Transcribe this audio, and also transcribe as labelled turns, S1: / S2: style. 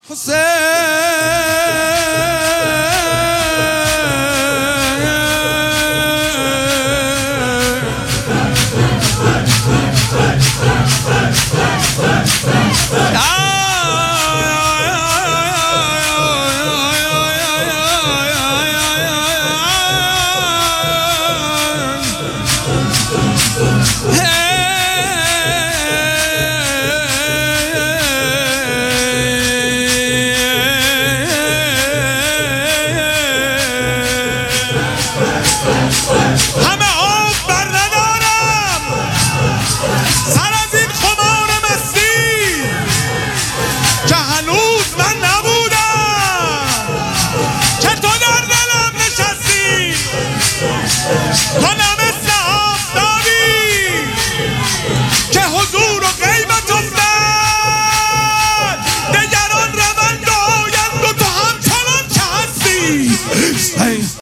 S1: همه آب بر ندارم سر از این خمار مستی که هنوز من نبودم که تو در دلم نشستی. تو نه مثل آفتابی که حضور و غیبت افتد، دگران روند و آیند و تو همچنان که هستی.